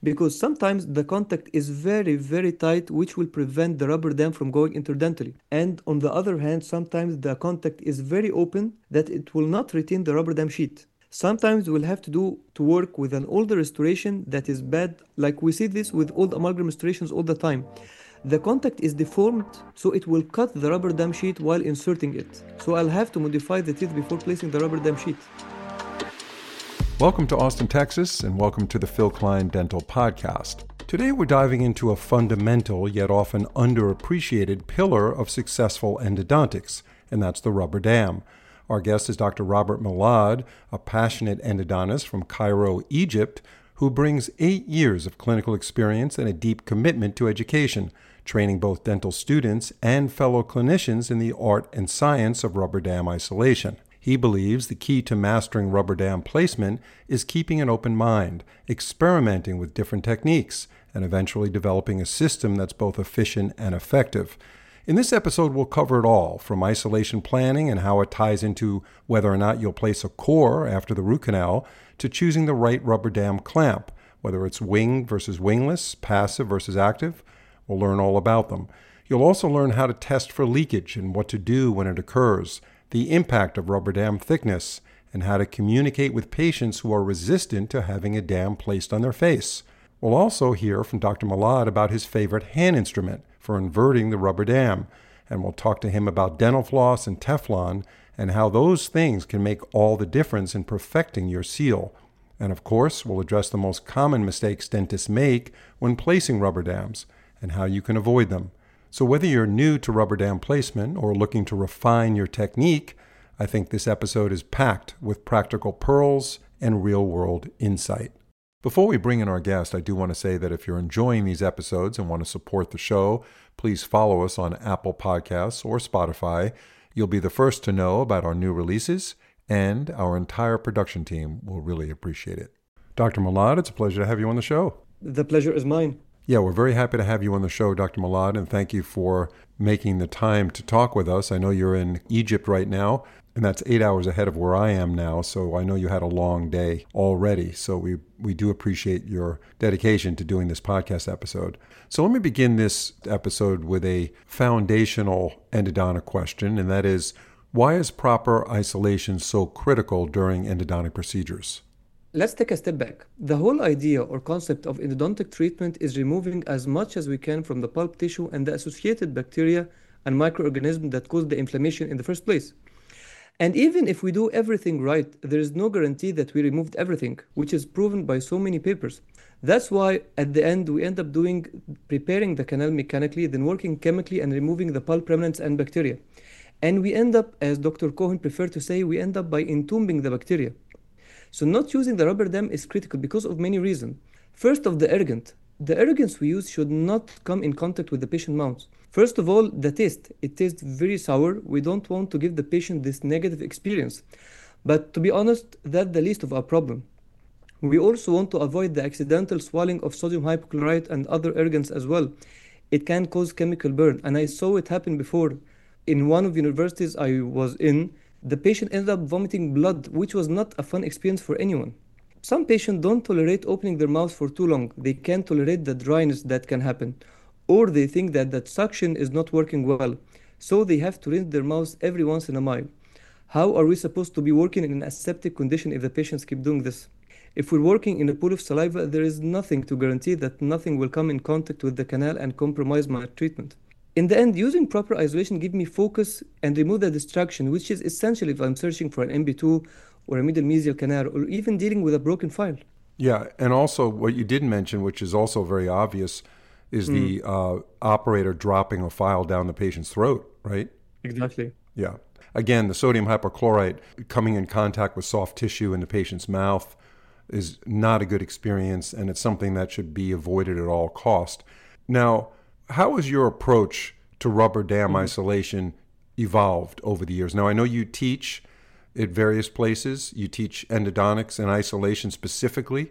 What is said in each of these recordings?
because sometimes the contact is very, very tight, which will prevent the rubber dam from going interdentally. And on the other hand, sometimes the contact is very open that it will not retain the rubber dam sheet. Sometimes we'll have to work with an older restoration that is bad, like we see this with old amalgam restorations all the time. The contact is deformed, so it will cut the rubber dam sheet while inserting it. So I'll have to modify the teeth before placing the rubber dam sheet. Welcome to Austin, Texas, and welcome to the Phil Klein Dental Podcast. Today we're diving into a fundamental yet often underappreciated pillar of successful endodontics, and that's the rubber dam. Our guest is Dr. Robert Malad, a passionate endodontist from Cairo, Egypt, who brings 8 years of clinical experience and a deep commitment to education, training both dental students and fellow clinicians in the art and science of rubber dam isolation. He believes the key to mastering rubber dam placement is keeping an open mind, experimenting with different techniques, and eventually developing a system that's both efficient and effective. In this episode, we'll cover it all, from isolation planning and how it ties into whether or not you'll place a core after the root canal, to choosing the right rubber dam clamp, whether it's winged versus wingless, passive versus active. We'll learn all about them. You'll also learn how to test for leakage and what to do when it occurs, the impact of rubber dam thickness, and how to communicate with patients who are resistant to having a dam placed on their face. We'll also hear from Dr. Malad about his favorite hand instrument for inverting the rubber dam, and we'll talk to him about dental floss and Teflon and how those things can make all the difference in perfecting your seal. And of course, we'll address the most common mistakes dentists make when placing rubber dams and how you can avoid them. So whether you're new to rubber dam placement or looking to refine your technique, I think this episode is packed with practical pearls and real-world insight. Before we bring in our guest, I do want to say that if you're enjoying these episodes and want to support the show, please follow us on Apple Podcasts or Spotify. You'll be the first to know about our new releases, and our entire production team will really appreciate it. Dr. Malad, it's a pleasure to have you on the show. The pleasure is mine. Yeah, we're very happy to have you on the show, Dr. Malad, and thank you for making the time to talk with us. I know you're in Egypt right now, and that's 8 hours ahead of where I am now, so I know you had a long day already. So we do appreciate your dedication to doing this podcast episode. So let me begin this episode with a foundational endodontic question, and that is, why is proper isolation so critical during endodontic procedures? Let's take a step back. The whole idea or concept of endodontic treatment is removing as much as we can from the pulp tissue and the associated bacteria and microorganisms that cause the inflammation in the first place. And even if we do everything right, there is no guarantee that we removed everything, which is proven by so many papers. That's why at the end we end up preparing the canal mechanically, then working chemically and removing the pulp remnants and bacteria. And we end up, as Dr. Cohen preferred to say, we end up by entombing the bacteria. So not using the rubber dam is critical because of many reasons. First of the ergant. The ergants we use should not come in contact with the patient mouth. First of all, the taste. It tastes very sour. We don't want to give the patient this negative experience. But to be honest, that's the least of our problem. We also want to avoid the accidental swallowing of sodium hypochlorite and other ergants as well. It can cause chemical burn, and I saw it happen before. In one of the universities I was in, the patient ended up vomiting blood, which was not a fun experience for anyone. Some patients don't tolerate opening their mouth for too long. They can't tolerate the dryness that can happen. Or they think that suction is not working well. So they have to rinse their mouths every once in a while. How are we supposed to be working in an aseptic condition if the patients keep doing this? If we're working in a pool of saliva, there is nothing to guarantee that nothing will come in contact with the canal and compromise my treatment. In the end, using proper isolation gives me focus and remove the distraction, which is essential if I'm searching for an MB2 or a middle mesial canal, or even dealing with a broken file. Yeah, and also what you did mention, which is also very obvious, is the operator dropping a file down the patient's throat, right? Exactly. Yeah. Again, the sodium hypochlorite coming in contact with soft tissue in the patient's mouth is not a good experience, and it's something that should be avoided at all cost. Now, how has your approach to rubber dam isolation evolved over the years? Now, I know you teach at various places. You teach endodontics and isolation specifically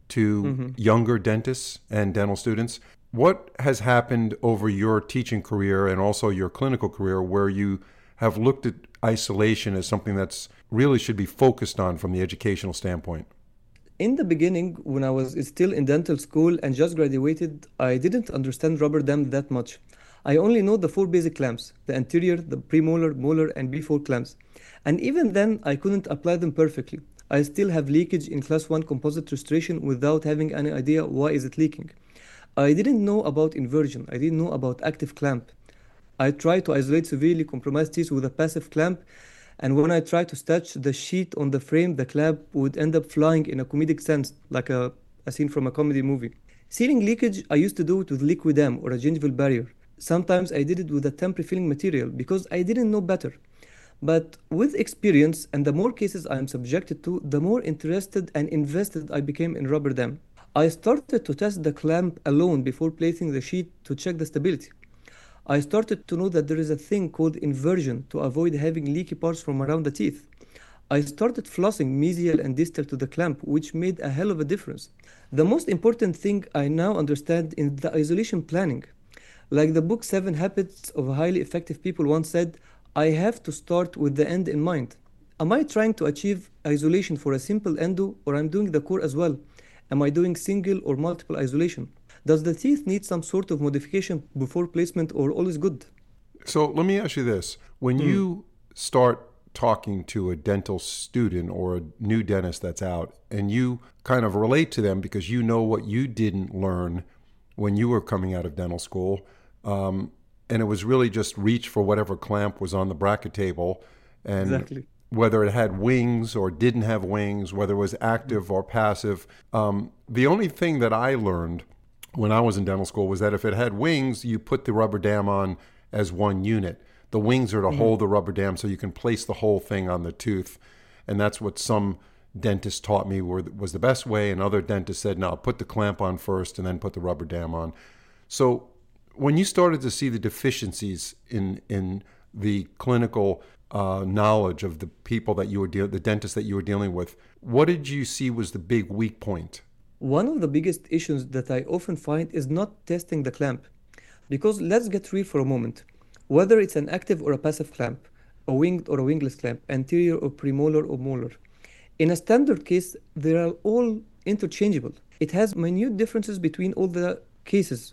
to younger dentists and dental students. What has happened over your teaching career and also your clinical career where you have looked at isolation as something that's really should be focused on from the educational standpoint? In the beginning, when I was still in dental school and just graduated, I didn't understand rubber dam that much. I only know the four basic clamps, the anterior, the premolar, molar, and B4 clamps. And even then, I couldn't apply them perfectly. I still have leakage in class 1 composite restoration without having any idea why is it leaking. I didn't know about inversion. I didn't know about active clamp. I tried to isolate severely compromised teeth with a passive clamp, and when I tried to stitch the sheet on the frame, the clamp would end up flying in a comedic sense, like a scene from a comedy movie. Sealing leakage, I used to do it with Liquidam or a gingival barrier. Sometimes I did it with a temporary filling material because I didn't know better. But with experience and the more cases I am subjected to, the more interested and invested I became in rubber dam. I started to test the clamp alone before placing the sheet to check the stability. I started to know that there is a thing called inversion to avoid having leaky parts from around the teeth. I started flossing mesial and distal to the clamp, which made a hell of a difference. The most important thing I now understand is the isolation planning. Like the book 7 Habits of Highly Effective People once said, I have to start with the end in mind. Am I trying to achieve isolation for a simple endo, or I'm doing the core as well? Am I doing single or multiple isolation? Does the teeth need some sort of modification before placement, or all is good? So let me ask you this. When you start talking to a dental student or a new dentist that's out, and you kind of relate to them because you know what you didn't learn when you were coming out of dental school, and it was really just reach for whatever clamp was on the bracket table, and Exactly. whether it had wings or didn't have wings, whether it was active or passive. The only thing that I learned when I was in dental school was that if it had wings, you put the rubber dam on as one unit. The wings are to hold the rubber dam so you can place the whole thing on the tooth. And that's what some dentists taught me was the best way. And other dentists said, no, put the clamp on first and then put the rubber dam on. So when you started to see the deficiencies in the clinical knowledge of the people that you were the dentists that you were dealing with, what did you see was the big weak point? One of the biggest issues that I often find is not testing the clamp. Because let's get real for a moment. Whether it's an active or a passive clamp, a winged or a wingless clamp, anterior or premolar or molar, in a standard case, they are all interchangeable. It has minute differences between all the cases.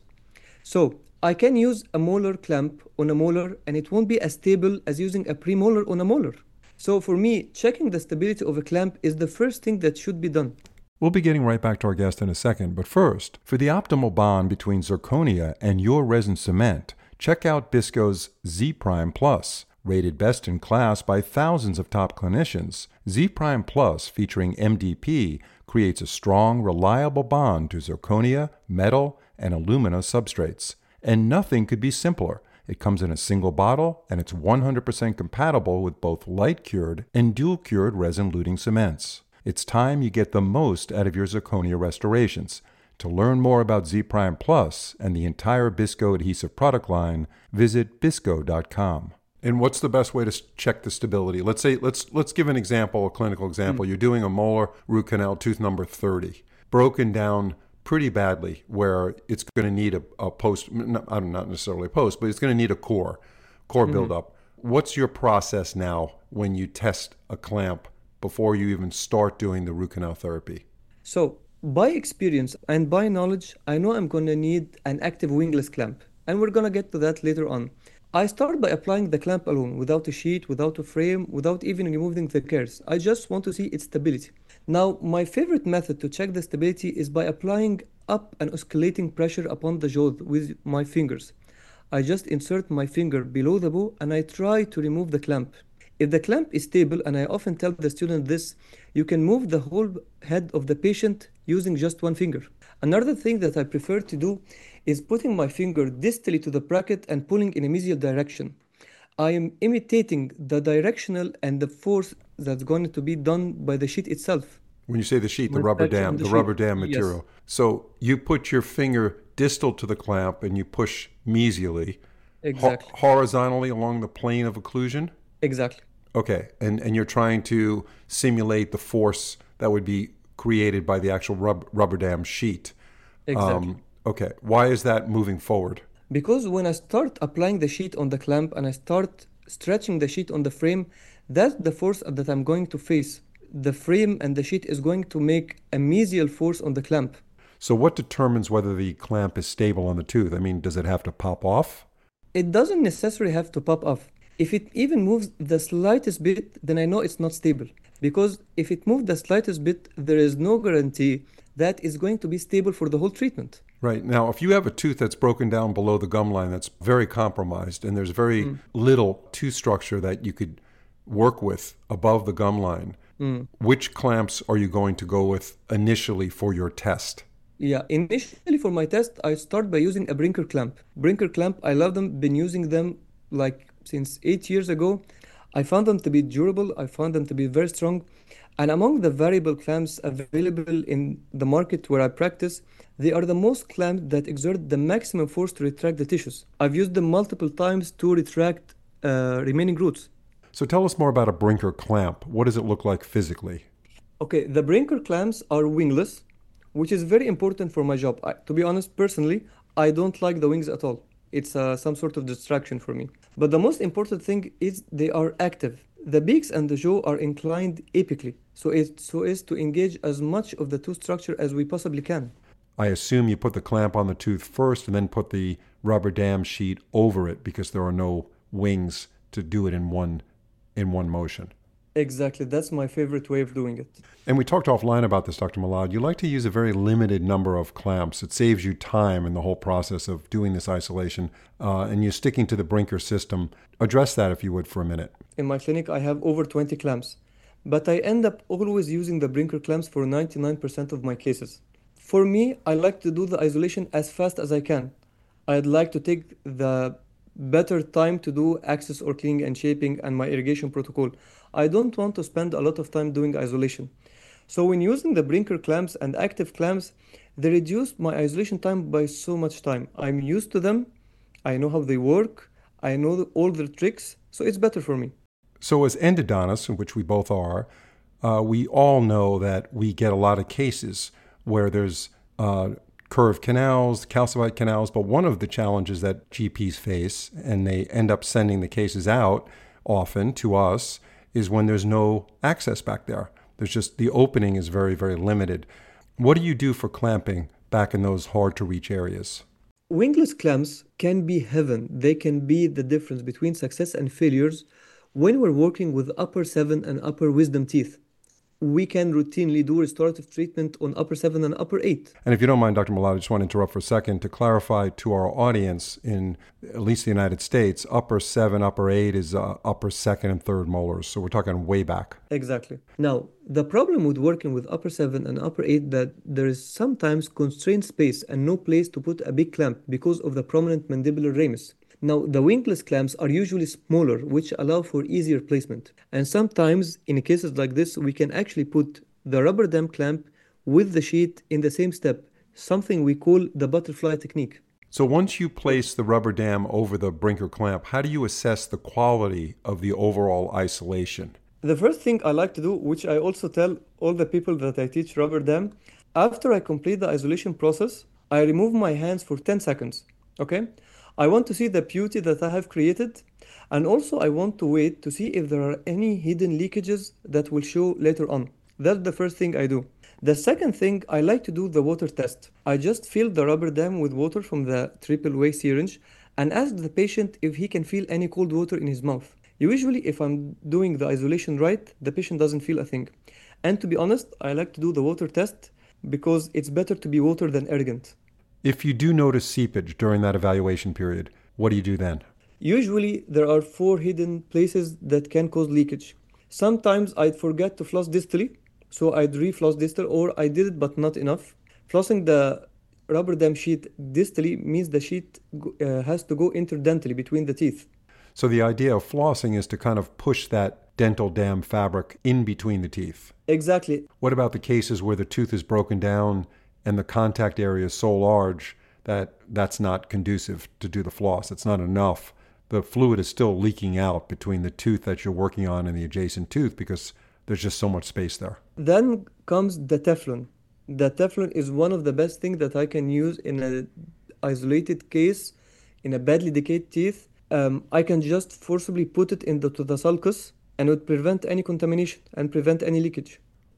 So I can use a molar clamp on a molar and it won't be as stable as using a premolar on a molar. So for me, checking the stability of a clamp is the first thing that should be done. We'll be getting right back to our guest in a second, but first, for the optimal bond between zirconia and your resin cement, check out Bisco's Z Prime Plus. Rated best in class by thousands of top clinicians, Z Prime Plus featuring MDP creates a strong, reliable bond to zirconia, metal, and alumina substrates. And nothing could be simpler. It comes in a single bottle, and it's 100% compatible with both light-cured and dual-cured resin-luting cements. It's time you get the most out of your zirconia restorations. To learn more about Z Prime Plus and the entire Bisco adhesive product line, visit bisco.com. And what's the best way to check the stability? Let's give an example, a clinical example. You're doing a molar root canal, tooth number 30, broken down pretty badly, where it's going to need a post, not necessarily a post, but it's going to need a core buildup. What's your process now when you test a clamp before you even start doing the root canal therapy? So by experience and by knowledge, I know I'm going to need an active wingless clamp, and we're going to get to that later on. I start by applying the clamp alone, without a sheet, without a frame, without even removing the gears. I just want to see its stability. Now, my favorite method to check the stability is by applying up and oscillating pressure upon the jaw with my fingers. I just insert my finger below the bow and I try to remove the clamp. If the clamp is stable, and I often tell the student this, you can move the whole head of the patient using just one finger. Another thing that I prefer to do is putting my finger distally to the bracket and pulling in a mesial direction. I am imitating the directional and the force that's going to be done by the sheet itself. When you say the sheet, the rubber dam material. Yes. So you put your finger distal to the clamp and you push mesially, Exactly. horizontally along the plane of occlusion? Exactly. Okay, and you're trying to simulate the force that would be created by the actual rubber dam sheet. Exactly. Okay, why is that moving forward? Because when I start applying the sheet on the clamp and I start stretching the sheet on the frame, that's the force that I'm going to face. the frame and the sheet is going to make a mesial force on the clamp. So what determines whether the clamp is stable on the tooth? I mean, does it have to pop off? It doesn't necessarily have to pop off. If it even moves the slightest bit, then I know it's not stable. Because if it moved the slightest bit, there is no guarantee that it's going to be stable for the whole treatment. Right. Now, if you have a tooth that's broken down below the gum line that's very compromised and there's very little tooth structure that you could work with above the gum line, which clamps are you going to go with initially for your test? Yeah, initially for my test, I start by using a Brinker clamp. Brinker clamp, I love them, been using them like since 8 years ago. I found them to be durable, I found them to be very strong. And among the variable clamps available in the market where I practice, they are the most clamps that exert the maximum force to retract the tissues. I've used them multiple times to retract remaining roots. So tell us more about a Brinker clamp. What does it look like physically? Okay, the Brinker clamps are wingless, which is very important for my job. To be honest, personally, I don't like the wings at all. It's some sort of distraction for me. But the most important thing is they are active. The beaks and the jaw are inclined apically, so as to engage as much of the tooth structure as we possibly can. I assume you put the clamp on the tooth first and then put the rubber dam sheet over it because there are no wings to do it in one motion. Exactly, that's my favorite way of doing it. And we talked offline about this, Dr. Malad. You like to use a very limited number of clamps. It saves you time in the whole process of doing this isolation, and you're sticking to the Brinker system. Address that, if you would, for a minute. In my clinic, I have over 20 clamps, but I end up always using the Brinker clamps for 99% of my cases. For me, I like to do the isolation as fast as I can. I'd like to take the better time to do access or cleaning and shaping and my irrigation protocol. I don't want to spend a lot of time doing isolation. So when using the Brinker clamps and active clamps, they reduce my isolation time by so much time. I'm used to them, I know how they work, I know all their tricks, so it's better for me. So as endodontists, which we both are, we all know that we get a lot of cases where there's curved canals, calcified canals, but one of the challenges that GPs face, and they end up sending the cases out often to us, is when there's no access back there. There's just, the opening is very, very limited. What do you do for clamping back in those hard to reach areas? Wingless clamps can be heaven. They can be the difference between success and failures when we're working with upper 7 and upper wisdom teeth. We can routinely do restorative treatment on upper 7 and upper 8. And if you don't mind, Dr. Malad, I just want to interrupt for a second to clarify to our audience, in at least the United States, upper 7, upper 8 is upper 2nd and 3rd molars. So we're talking way back. Exactly. Now, the problem with working with upper 7 and upper 8 that there is sometimes constrained space and no place to put a big clamp because of the prominent mandibular ramus. Now, the wingless clamps are usually smaller, which allow for easier placement. And sometimes, in cases like this, we can actually put the rubber dam clamp with the sheet in the same step, something we call the butterfly technique. So once you place the rubber dam over the Brinker clamp, how do you assess the quality of the overall isolation? The first thing I like to do, which I also tell all the people that I teach rubber dam, after I complete the isolation process, I remove my hands for 10 seconds, okay? I want to see the beauty that I have created, and also I want to wait to see if there are any hidden leakages that will show later on. That's the first thing I do. The second thing, I like to do the water test. I just fill the rubber dam with water from the triple-way syringe and ask the patient if he can feel any cold water in his mouth. Usually, if I'm doing the isolation right, the patient doesn't feel a thing. And to be honest, I like to do the water test because it's better to be water than arrogant. If you do notice seepage during that evaluation period, what do you do then? Usually, there are 4 hidden places that can cause leakage. Sometimes I'd forget to floss distally, so I'd re-floss distal, or I did it but not enough. Flossing the rubber dam sheet distally means the sheet has to go interdentally between the teeth. So the idea of flossing is to kind of push that dental dam fabric in between the teeth. Exactly. What about the cases where the tooth is broken down and the contact area is so large that that's not conducive to do the floss? It's not enough. The fluid is still leaking out between the tooth that you're working on and the adjacent tooth because there's just so much space there. Then comes the Teflon. The Teflon is one of the best things that I can use in an isolated case, in a badly decayed teeth. I can just forcibly put it into the sulcus and it would prevent any contamination and prevent any leakage.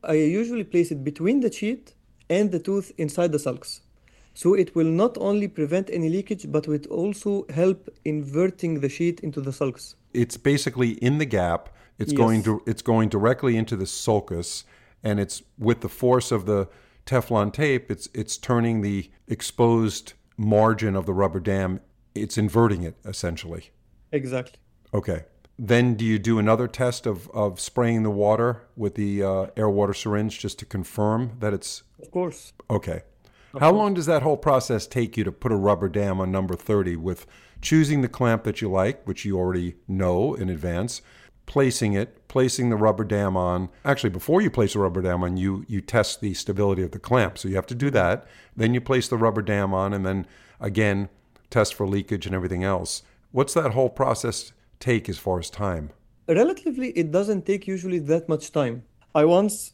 I usually place it between the sheet and the tooth inside the sulcus. So it will not only prevent any leakage, but it also help inverting the sheet into the sulcus. It's basically in the gap. Yes, It's going directly into the sulcus, and it's with the force of the Teflon tape. It's turning the exposed margin of the rubber dam. It's inverting it essentially. exactly. Okay. Then do you do another test of spraying the water with the air water syringe just to confirm that it's Of course, okay? of How course. long does that whole process take you to put a rubber dam on number 30 with choosing the clamp that you like, which you already know in advance, placing the rubber dam on. Actually, before you place the rubber dam on, you test the stability of the clamp. So you have to do that. Then you place the rubber dam on, and then again, test for leakage and everything else. What's that whole process take as far as time? Relatively, it doesn't take usually that much time. I once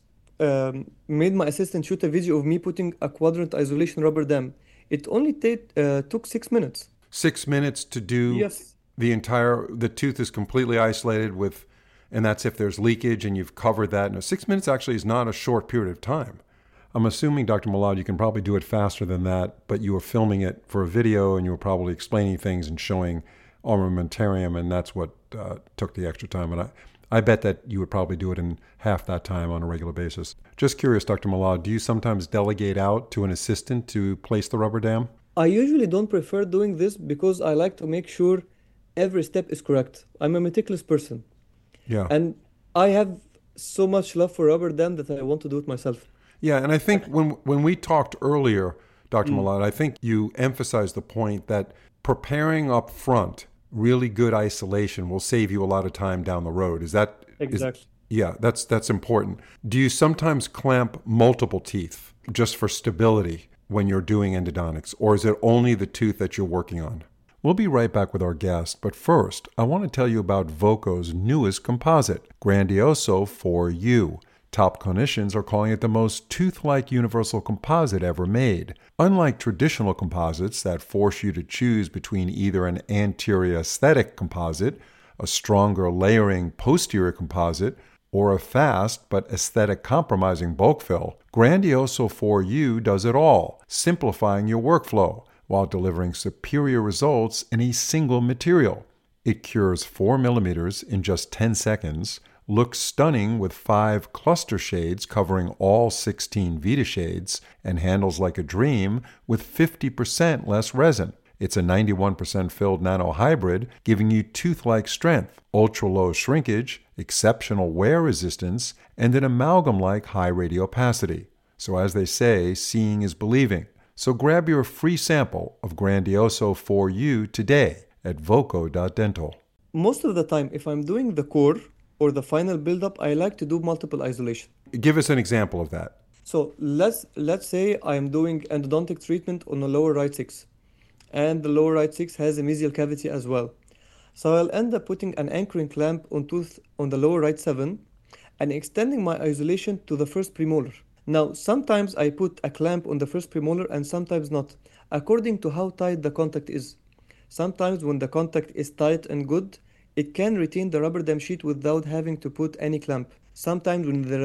made my assistant shoot a video of me putting a quadrant isolation rubber dam. It only took 6 minutes. 6 minutes to do Yes, the tooth is completely isolated with, and that's if there's leakage and you've covered that. No, 6 minutes actually is not a short period of time. I'm assuming, Dr. Malad, you can probably do it faster than that, but you were filming it for a video and you were probably explaining things and showing armamentarium, and that's what took the extra time. And I bet that you would probably do it in half that time on a regular basis. Just curious, Dr. Malad, do you sometimes delegate out to an assistant to place the rubber dam? I usually don't prefer doing this because I like to make sure every step is correct. I'm a meticulous person, Yeah. and I have so much love for rubber dam that I want to do it myself. Yeah, and I think when we talked earlier, Dr. Malad, I think you emphasized the point that preparing up front really good isolation will save you a lot of time down the road. Exactly. Yeah, that's important. Do you sometimes clamp multiple teeth just for stability when you're doing endodontics, or is it only the tooth that you're working on? We'll be right back with our guest, but first, I want to tell you about Voco's newest composite, Grandioso 4U. Top clinicians are calling it the most tooth-like universal composite ever made. Unlike traditional composites that force you to choose between either an anterior aesthetic composite, a stronger layering posterior composite, or a fast but aesthetic compromising bulk fill, Grandioso 4U does it all, simplifying your workflow while delivering superior results in a single material. It cures 4 millimeters in just 10 seconds, looks stunning with 5 cluster shades covering all 16 Vita shades, and handles like a dream with 50% less resin. It's a 91% filled nano hybrid, giving you tooth-like strength, ultra-low shrinkage, exceptional wear resistance, and an amalgam-like high radiopacity. So as they say, seeing is believing. So grab your free sample of Grandioso 4U today at voco.dental. Most of the time, if I'm doing the core or the final build-up, I like to do multiple isolation. Give us an example of that. So let's say I'm doing endodontic treatment on the lower right 6, and the lower right 6 has a mesial cavity as well. So I'll end up putting an anchoring clamp on tooth on the lower right 7 and extending my isolation to the first premolar. Now, sometimes I put a clamp on the first premolar and sometimes not, according to how tight the contact is. Sometimes when the contact is tight and good, it can retain the rubber dam sheet without having to put any clamp. Sometimes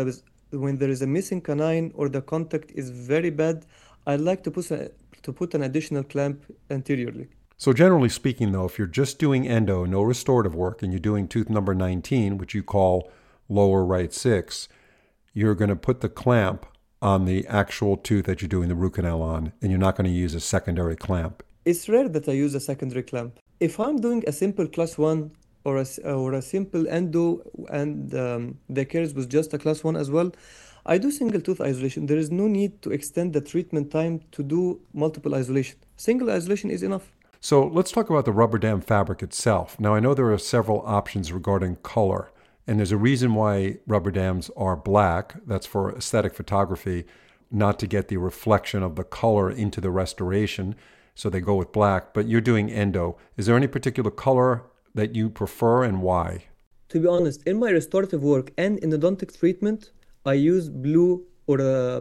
when there is a missing canine or the contact is very bad, I like to put an additional clamp anteriorly. So generally speaking, though, if you're just doing endo, no restorative work, and you're doing tooth number 19, which you call lower right 6, you're going to put the clamp on the actual tooth that you're doing the root canal on, and you're not going to use a secondary clamp. It's rare that I use a secondary clamp. If I'm doing a simple class 1 or a simple endo and the caries with just a class 1 as well, I do single tooth isolation. There is no need to extend the treatment time to do multiple isolation. Single isolation is enough. So let's talk about the rubber dam fabric itself. Now, I know there are several options regarding color, and there's a reason why rubber dams are black. That's for aesthetic photography, not to get the reflection of the color into the restoration, so they go with black. But you're doing endo. Is there any particular color that you prefer, and why? To be honest, in my restorative work and in endodontic treatment, I use blue or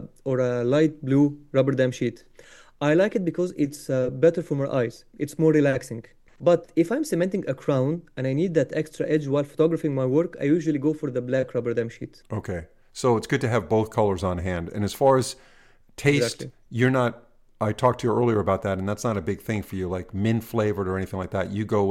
a light blue rubber dam sheet. I like it because it's better for my eyes. It's more relaxing. But if I'm cementing a crown and I need that extra edge while photographing my work, I usually go for the black rubber dam sheet. Okay. So it's good to have both colors on hand. And as far as taste, Exactly. you're not, I talked to you earlier about that, and that's not a big thing for you, like mint flavored or anything like that.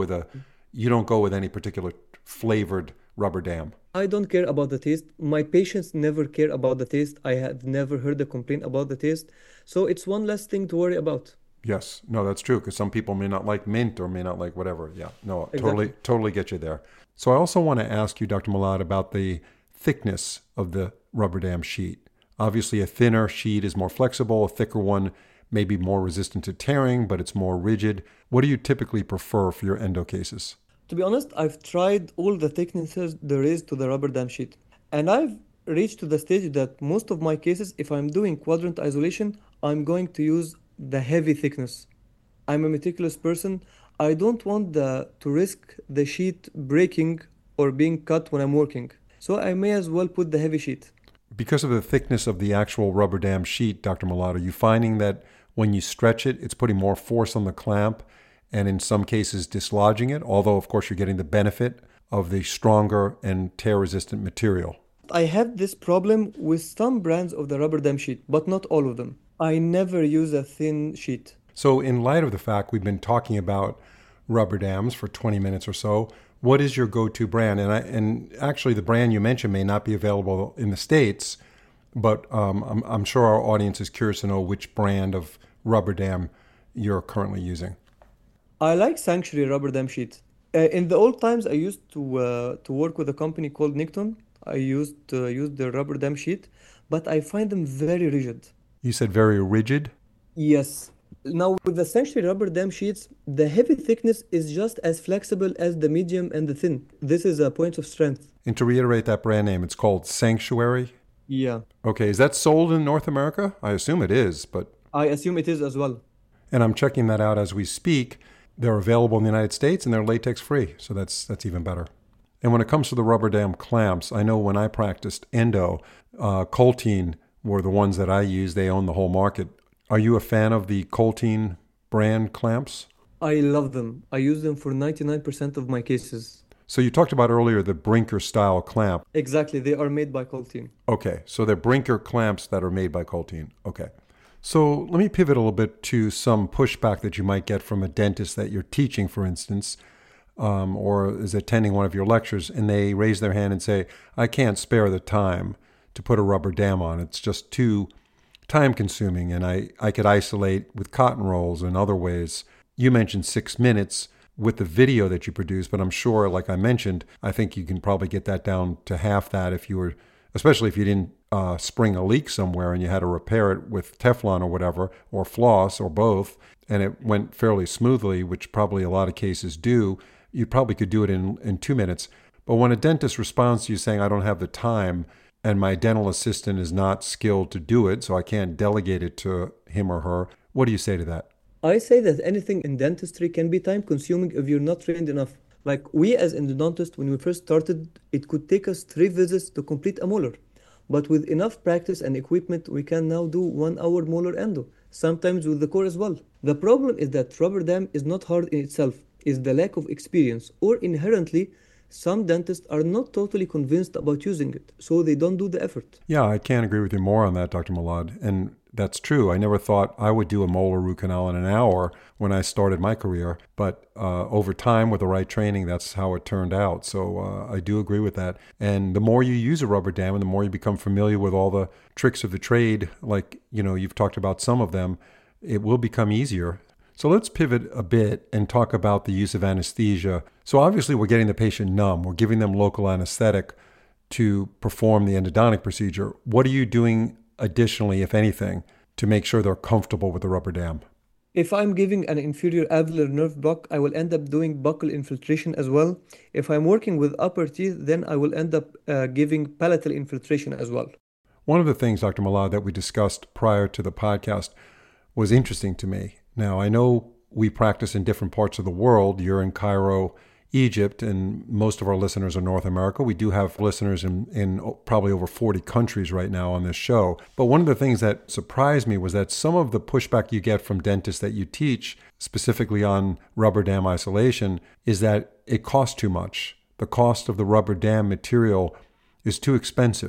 You don't go with any particular flavored rubber dam. I don't care about the taste. My patients never care about the taste. I have never heard a complaint about the taste. So it's one less thing to worry about. Yes, no, that's true, because some people may not like mint or may not like whatever. Yeah, no, Exactly. totally get you there. So I also want to ask you, Dr. Malad, about the thickness of the rubber dam sheet. Obviously, a thinner sheet is more flexible. A thicker one may be more resistant to tearing, but it's more rigid. What do you typically prefer for your endo cases? To be honest, I've tried all the thicknesses there is to the rubber dam sheet. And I've reached to the stage that most of my cases, if I'm doing quadrant isolation, I'm going to use the heavy thickness. I'm a meticulous person. I don't want to risk the sheet breaking or being cut when I'm working. So I may as well put the heavy sheet. Because of the thickness of the actual rubber dam sheet, Dr. Malad, are you finding that when you stretch it, it's putting more force on the clamp and in some cases dislodging it, although, of course, you're getting the benefit of the stronger and tear-resistant material? I have this problem with some brands of the rubber dam sheet, but not all of them. I never use a thin sheet. So in light of the fact we've been talking about rubber dams for 20 minutes or so, what is your go-to brand? And actually the brand you mentioned may not be available in the States, but I'm sure our audience is curious to know which brand of rubber dam you're currently using. I like Sanctuary rubber dam sheet. In the old times, I used to work with a company called Nicton. I used to use the rubber dam sheet, but I find them very rigid. You said very rigid. Yes. Now, with the Sanctuary rubber dam sheets, the heavy thickness is just as flexible as the medium and the thin. This is a point of strength. And to reiterate that brand name, it's called Sanctuary. Yeah, Okay, is that sold in North America? I assume it is, but I assume it is as well. and I'm checking that out as we speak. They're available in the United States and they're latex free, so that's even better. And when it comes to the rubber dam clamps, I know when I practiced endo, Coltine were the ones that I used. They own the whole market. Are you a fan of the Coltine brand clamps? I love them. I use them for 99% of my cases. So you talked about earlier the Brinker style clamp. Exactly, they are made by Coltine. Okay, so they're Brinker clamps that are made by Coltine. Okay. So let me pivot a little bit to some pushback that you might get from a dentist that you're teaching, for instance, or is attending one of your lectures, and they raise their hand and say, I can't spare the time to put a rubber dam on. It's just too time consuming, and I could isolate with cotton rolls and other ways. You mentioned 6 minutes with the video that you produce, but I'm sure, like I mentioned, I think you can probably get that down to half that if you were, especially if you didn't spring a leak somewhere and you had to repair it with Teflon or whatever, or floss or both, and it went fairly smoothly, which probably a lot of cases do, you probably could do it in 2 minutes. But when a dentist responds to you saying, I don't have the time, and my dental assistant is not skilled to do it, so I can't delegate it to him or her, what do you say to that? I say that anything in dentistry can be time consuming if you're not trained enough. Like we as endodontists, when we first started, it could take us 3 visits to complete a molar. But with enough practice and equipment, we can now do 1 hour molar endo, sometimes with the core as well. The problem is that rubber dam is not hard in itself, it's the lack of experience, or inherently, some dentists are not totally convinced about using it, so they don't do the effort. Yeah, I can't agree with you more on that, Dr. Malad. And that's true. I never thought I would do a molar root canal in an hour when I started my career. But over time, with the right training, that's how it turned out. So I do agree with that. And the more you use a rubber dam and the more you become familiar with all the tricks of the trade, like, you've talked about some of them, it will become easier. So let's pivot a bit and talk about the use of anesthesia. So obviously we're getting the patient numb. We're giving them local anesthetic to perform the endodontic procedure. What are you doing additionally, if anything, to make sure they're comfortable with the rubber dam? If I'm giving an inferior alveolar nerve block, I will end up doing buccal infiltration as well. If I'm working with upper teeth, then I will end up giving palatal infiltration as well. One of the things, Dr. Malad, that we discussed prior to the podcast was interesting to me. Now, I know we practice in different parts of the world. You're in Cairo, Egypt, and most of our listeners are North America. We do have listeners in probably over 40 countries right now on this show. But one of the things that surprised me was that some of the pushback you get from dentists that you teach, specifically on rubber dam isolation, is that it costs too much. The cost of the rubber dam material is too expensive.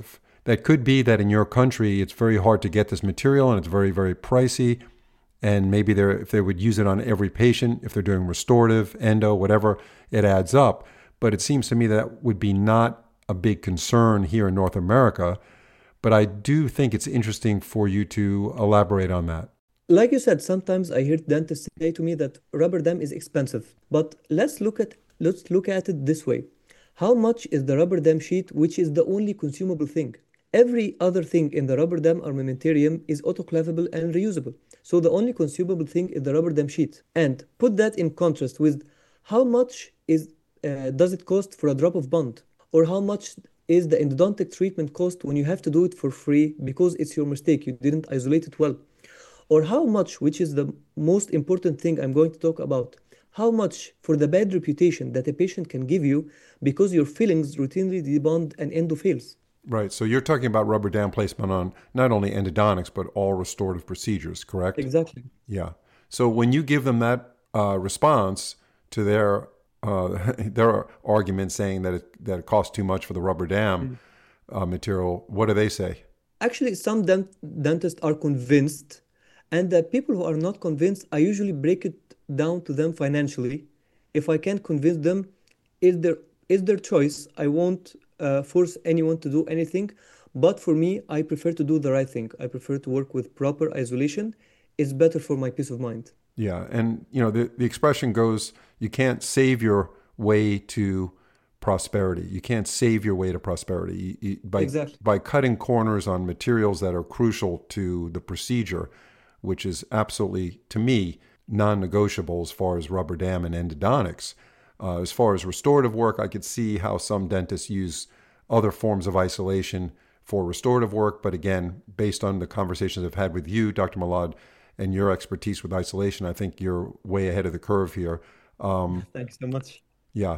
that could be that in your country it's very hard to get this material and it's very, very pricey. And maybe if they would use it on every patient, if they're doing restorative, endo, whatever, it adds up. But it seems to me that would be not a big concern here in North America. But I do think it's interesting for you to elaborate on that. Like you said, sometimes I hear dentists say to me that rubber dam is expensive. But let's look at it this way. How much is the rubber dam sheet, which is the only consumable thing? Every other thing in the rubber dam armamentarium is autoclavable and reusable. So the only consumable thing is the rubber dam sheet. And put that in contrast with how much does it cost for a drop of bond? Or how much is the endodontic treatment cost when you have to do it for free because it's your mistake, you didn't isolate it well? Or how much, which is the most important thing I'm going to talk about, how much for the bad reputation that a patient can give you because your fillings routinely debond and endo fails? Right. So you're talking about rubber dam placement on not only endodontics, but all restorative procedures, correct? Exactly. Yeah. So when you give them that response to their argument saying that it costs too much for the rubber dam material, what do they say? Actually, some dentists are convinced, and the people who are not convinced, I usually break it down to them financially. If I can't convince them, is their choice. I won't force anyone to do anything. But for me, I prefer to do the right thing. I prefer to work with proper isolation. It's better for my peace of mind. Yeah. And, the expression goes, you can't save your way to prosperity. You can't save your way to prosperity. Exactly. By cutting corners on materials that are crucial to the procedure, which is absolutely, to me, non-negotiable as far as rubber dam and endodontics. As far as restorative work, I could see how some dentists use other forms of isolation for restorative work. But again, based on the conversations I've had with you, Dr. Malad, and your expertise with isolation, I think you're way ahead of the curve here. Thanks so much. Yeah.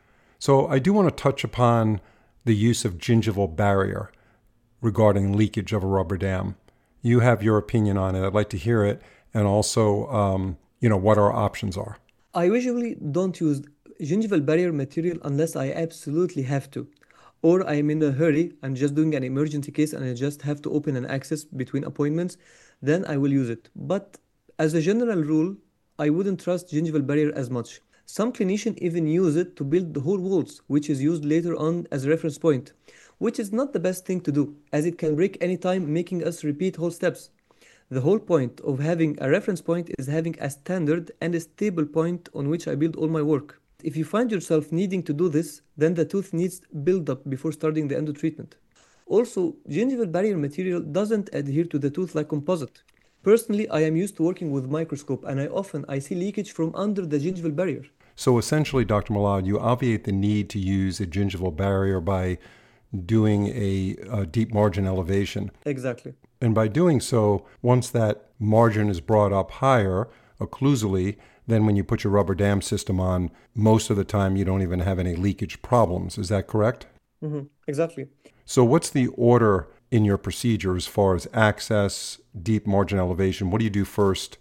So I do want to touch upon the use of gingival barrier regarding leakage of a rubber dam. You have your opinion on it. I'd like to hear it. And also, what our options are. I usually don't use gingival barrier material unless I absolutely have to. Or I am in a hurry, I'm just doing an emergency case and I just have to open an access between appointments, then I will use it. But as a general rule, I wouldn't trust gingival barrier as much. Some clinicians even use it to build the whole walls, which is used later on as a reference point, which is not the best thing to do, as it can break anytime, making us repeat whole steps. The whole point of having a reference point is having a standard and a stable point on which I build all my work. If you find yourself needing to do this, then the tooth needs build up before starting the endo treatment. Also, gingival barrier material doesn't adhere to the tooth like composite. Personally, I am used to working with microscope and I see leakage from under the gingival barrier. So essentially, Dr. Malad, you obviate the need to use a gingival barrier by doing a deep margin elevation. Exactly. And by doing so, once that margin is brought up higher, occlusally, then when you put your rubber dam system on, most of the time you don't even have any leakage problems. Is that correct? Mm-hmm. Exactly. So what's the order in your procedure as far as access, deep margin elevation? What do you do first,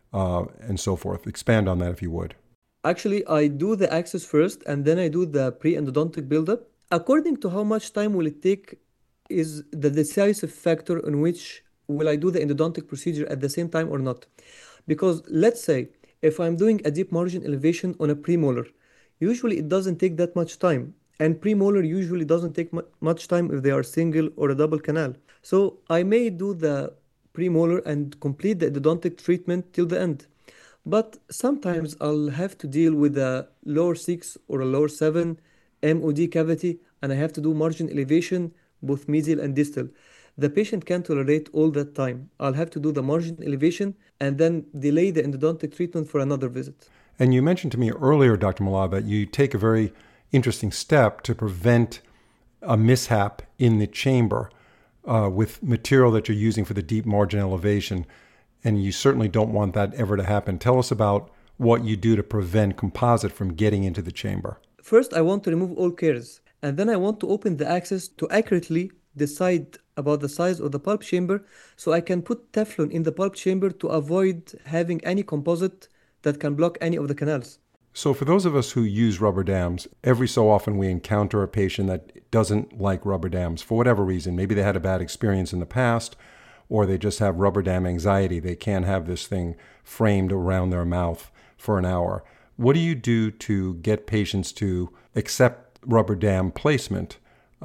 and so forth? Expand on that if you would. Actually, I do the access first and then I do the pre-endodontic buildup. According to how much time will it take is the decisive factor on which will I do the endodontic procedure at the same time or not. Because let's say if I'm doing a deep margin elevation on a premolar, usually it doesn't take that much time. And premolar usually doesn't take much time if they are single or a double canal. So I may do the premolar and complete the endodontic treatment till the end. But sometimes I'll have to deal with a lower 6 or a lower 7 MOD cavity and I have to do margin elevation both medial and distal. The patient can't tolerate all that time. I'll have to do the margin elevation and then delay the endodontic treatment for another visit. And you mentioned to me earlier, Dr. Malad, that you take a very interesting step to prevent a mishap in the chamber with material that you're using for the deep margin elevation. And you certainly don't want that ever to happen. Tell us about what you do to prevent composite from getting into the chamber. First, I want to remove all caries. And then I want to open the access to accurately decide about the size of the pulp chamber so I can put Teflon in the pulp chamber to avoid having any composite that can block any of the canals. So for those of us who use rubber dams, every so often we encounter a patient that doesn't like rubber dams for whatever reason. Maybe they had a bad experience in the past, or they just have rubber dam anxiety. They can't have this thing framed around their mouth for an hour. What do you do to get patients to accept rubber dam placement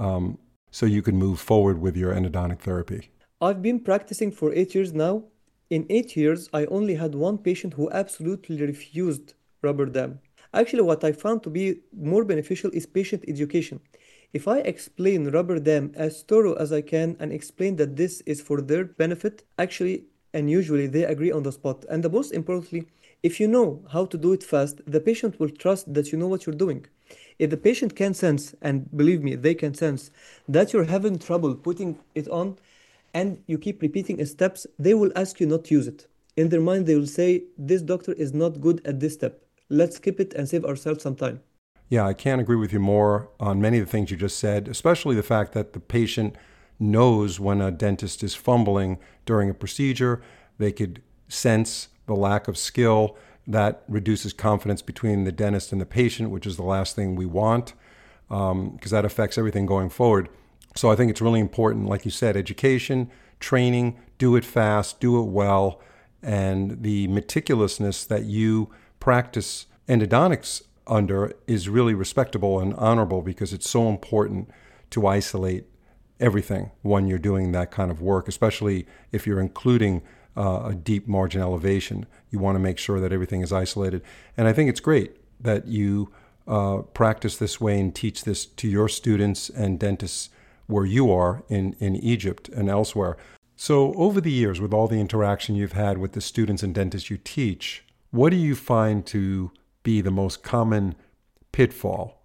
so you can move forward with your endodontic therapy? I've been practicing for 8 years now. In 8 years, I only had one patient who absolutely refused rubber dam. Actually, what I found to be more beneficial is patient education. If I explain rubber dam as thorough as I can and explain that this is for their benefit, actually and usually they agree on the spot. And the most importantly, if you know how to do it fast, the patient will trust that you know what you're doing. If the patient can sense, and believe me, they can sense, that you're having trouble putting it on and you keep repeating steps, they will ask you not to use it. In their mind, they will say, this doctor is not good at this step. Let's skip it and save ourselves some time. Yeah, I can't agree with you more on many of the things you just said, especially the fact that the patient knows when a dentist is fumbling during a procedure. They could sense the lack of skill. That reduces confidence between the dentist and the patient, which is the last thing we want, because that affects everything going forward. So I think it's really important, like you said, education, training, do it fast, do it well, and the meticulousness that you practice endodontics under is really respectable and honorable, because it's so important to isolate everything when you're doing that kind of work, especially if you're including a deep margin elevation. You want to make sure that everything is isolated. And I think it's great that you practice this way and teach this to your students and dentists where you are in Egypt and elsewhere. So over the years, with all the interaction you've had with the students and dentists you teach, what do you find to be the most common pitfall,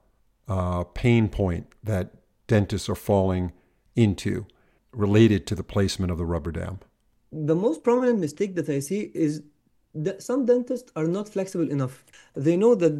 pain point that dentists are falling into related to the placement of the rubber dam? The most prominent mistake that I see is that some dentists are not flexible enough. They know that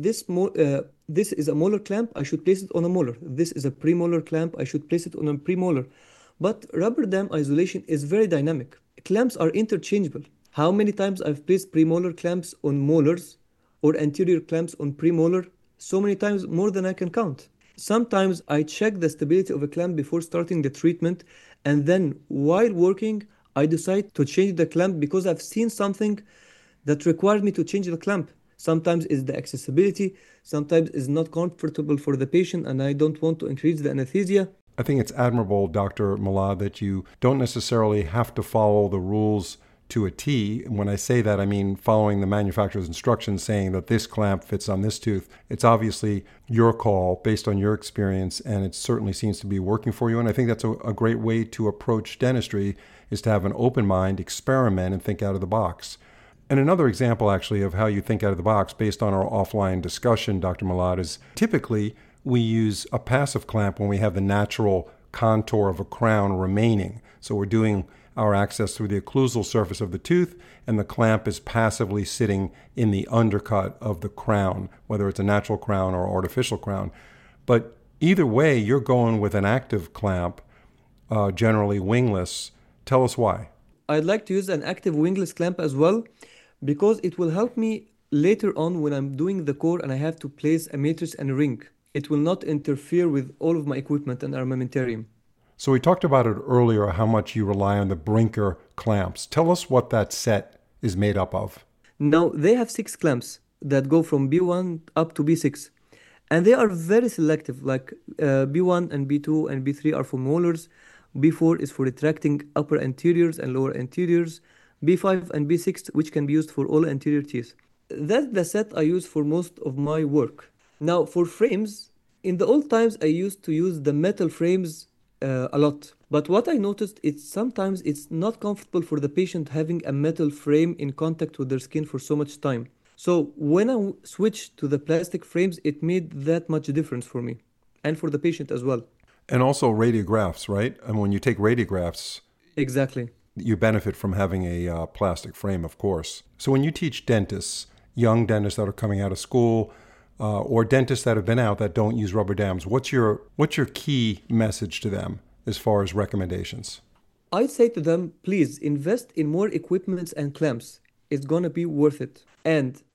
this is a molar clamp, I should place it on a molar. This is a premolar clamp, I should place it on a premolar. But rubber dam isolation is very dynamic. Clamps are interchangeable. How many times I've placed premolar clamps on molars or anterior clamps on premolar? So many times, more than I can count. Sometimes I check the stability of a clamp before starting the treatment, and then while working, I decide to change the clamp because I've seen something that required me to change the clamp. Sometimes it's the accessibility, sometimes it's not comfortable for the patient and I don't want to increase the anesthesia. I think it's admirable, Dr. Malad, that you don't necessarily have to follow the rules to a T. When I say that, I mean following the manufacturer's instructions saying that this clamp fits on this tooth. It's obviously your call based on your experience, and it certainly seems to be working for you. And I think that's a great way to approach dentistry, is to have an open mind, experiment, and think out of the box. And another example, actually, of how you think out of the box based on our offline discussion, Dr. Malad, is typically we use a passive clamp when we have the natural contour of a crown remaining. So we're doing our access through the occlusal surface of the tooth, and the clamp is passively sitting in the undercut of the crown, whether it's a natural crown or artificial crown. But either way, you're going with an active clamp, generally wingless. Tell us why. I'd like to use an active wingless clamp as well, because it will help me later on when I'm doing the core and I have to place a matrix and a ring. It will not interfere with all of my equipment and armamentarium. So we talked about it earlier, how much you rely on the Brinker clamps. Tell us what that set is made up of. Now, they have 6 clamps that go from B1 up to B6. And they are very selective, like B1 and B2 and B3 are for molars. B4 is for retracting upper anteriors and lower anteriors. B5 and B6, which can be used for all anterior teeth. That's the set I use for most of my work. Now, for frames, in the old times, I used to use the metal frames a lot. But what I noticed is sometimes it's not comfortable for the patient having a metal frame in contact with their skin for so much time. So when I switched to the plastic frames, it made that much difference for me and for the patient as well. And also radiographs, right? And when you take radiographs, exactly, you benefit from having a plastic frame, of course. So when you teach dentists, young dentists that are coming out of school, or dentists that have been out that don't use rubber dams, what's your key message to them as far as recommendations? I'd say to them, please invest in more equipments and clamps. It's gonna be worth it. And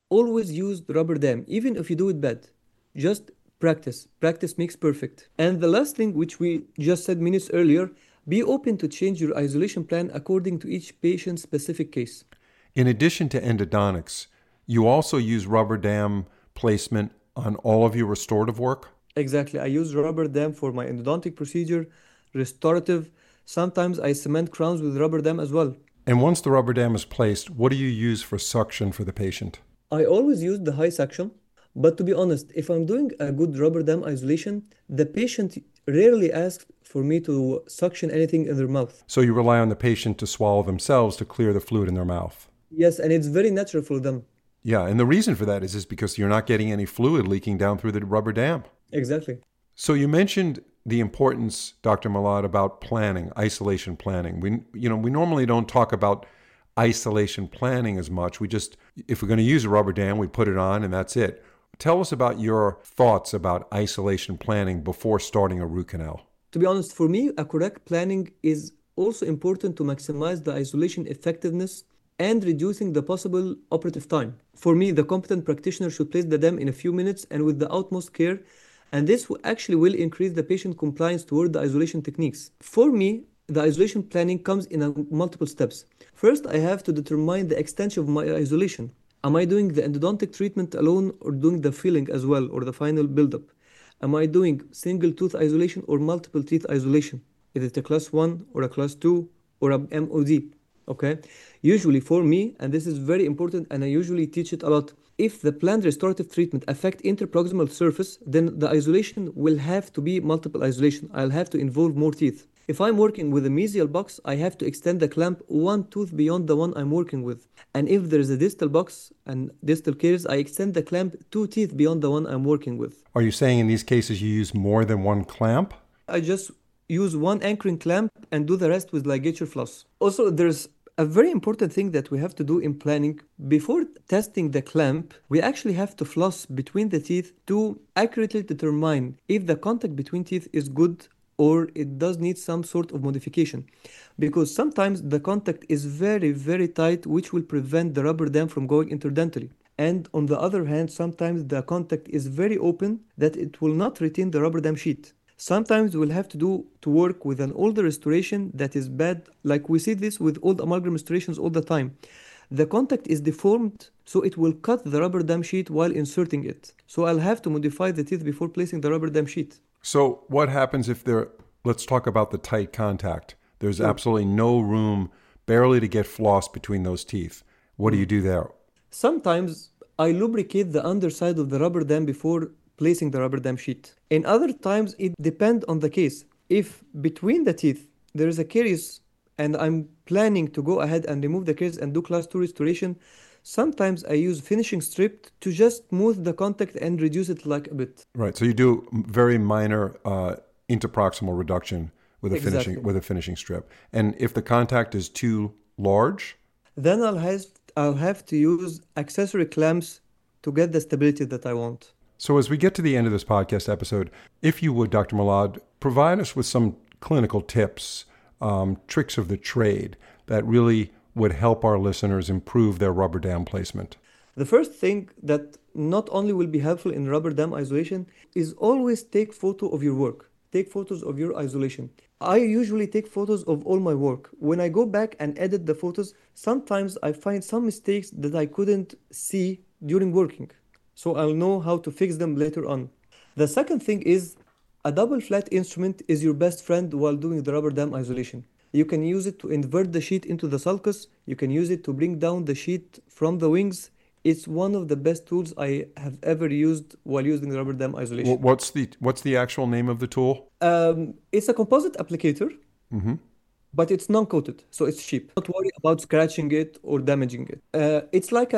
always use the rubber dam, even if you do it bad. Just practice. Practice makes perfect. And the last thing, which we just said minutes earlier, be open to change your isolation plan according to each patient's specific case. In addition to endodontics, you also use rubber dam placement on all of your restorative work? Exactly. I use rubber dam for my endodontic procedure, restorative. Sometimes I cement crowns with rubber dam as well. And once the rubber dam is placed, what do you use for suction for the patient? I always use the high suction, but to be honest, if I'm doing a good rubber dam isolation, the patient rarely asks for me to suction anything in their mouth. So you rely on the patient to swallow themselves to clear the fluid in their mouth? Yes, and it's very natural for them. Yeah, and the reason for that is because you're not getting any fluid leaking down through the rubber dam. Exactly. So you mentioned the importance, Dr. Malad, about planning, isolation planning. We normally don't talk about isolation planning as much. We just, if we're going to use a rubber dam, we put it on and that's it. Tell us about your thoughts about isolation planning before starting a root canal. To be honest, for me, a correct planning is also important to maximize the isolation effectiveness and reducing the possible operative time. For me, the competent practitioner should place the dam in a few minutes and with the utmost care, and this actually will increase the patient compliance toward the isolation techniques. For me, the isolation planning comes in multiple steps. First, I have to determine the extension of my isolation. Am I doing the endodontic treatment alone or doing the filling as well or the final buildup? Am I doing single tooth isolation or multiple teeth isolation? Is it a class 1 or a class 2 or a MOD? Okay. Usually for me, and this is very important and I usually teach it a lot, if the planned restorative treatment affect interproximal surface, then the isolation will have to be multiple isolation. I'll have to involve more teeth. If I'm working with a mesial box, I have to extend the clamp one tooth beyond the one I'm working with. And if there is a distal box and distal caries, I extend the clamp 2 teeth beyond the one I'm working with. Are you saying in these cases you use more than one clamp? I just use one anchoring clamp and do the rest with ligature floss. Also, there's a very important thing that we have to do in planning. Before testing the clamp, we actually have to floss between the teeth to accurately determine if the contact between teeth is good or it does need some sort of modification. Because sometimes the contact is very, very tight, which will prevent the rubber dam from going interdentally. And on the other hand, sometimes the contact is very open that it will not retain the rubber dam sheet. Sometimes we'll have to work with an older restoration that is bad, like we see this with old amalgam restorations all the time. The contact is deformed, so it will cut the rubber dam sheet while inserting it. So I'll have to modify the teeth before placing the rubber dam sheet. So what happens if let's talk about the tight contact. There's absolutely no room, barely to get floss between those teeth. What do you do there? Sometimes I lubricate the underside of the rubber dam before placing the rubber dam sheet. In other times, it depends on the case. If between the teeth there is a caries and I'm planning to go ahead and remove the caries and do class 2 restoration, sometimes I use finishing strip to just smooth the contact and reduce it like a bit. Right. So you do very minor interproximal reduction with a finishing strip. And if the contact is too large, then I'll have to use accessory clamps to get the stability that I want. So as we get to the end of this podcast episode, if you would, Dr. Malad, provide us with some clinical tips, tricks of the trade that really would help our listeners improve their rubber dam placement. The first thing that not only will be helpful in rubber dam isolation is always take photo of your work. Take photos of your isolation. I usually take photos of all my work. When I go back and edit the photos, sometimes I find some mistakes that I couldn't see during working. So I'll know how to fix them later on. The second thing is a double flat instrument is your best friend while doing the rubber dam isolation. You can use it to invert the sheet into the sulcus. You can use it to bring down the sheet from the wings. It's one of the best tools I have ever used while using the rubber dam isolation. What's the actual name of the tool? It's a composite applicator, but it's non-coated, so it's cheap. Don't worry about scratching it or damaging it. It's like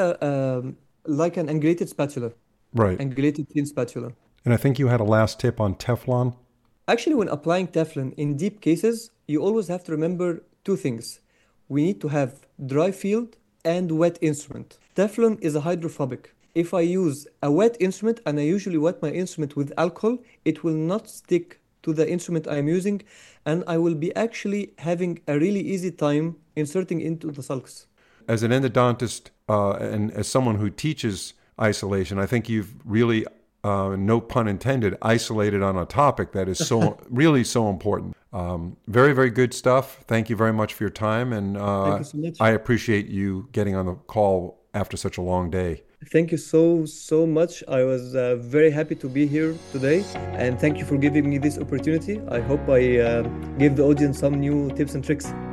an angulated spatula. Right. Angulated thin spatula. And I think you had a last tip on Teflon. Actually, when applying Teflon in deep cases, you always have to remember 2 things. We need to have dry field and wet instrument. Teflon is a hydrophobic. If I use a wet instrument, and I usually wet my instrument with alcohol, it will not stick to the instrument I am using, and I will be actually having a really easy time inserting into the sulcus. As an endodontist and as someone who teaches isolation. I think you've really, no pun intended, isolated on a topic that is so really so important. Very, very good stuff. Thank you very much for your time, and Thank you so much. I appreciate you getting on the call after such a long day. Thank you so much. I was very happy to be here today, and thank you for giving me this opportunity. I hope I gave the audience some new tips and tricks.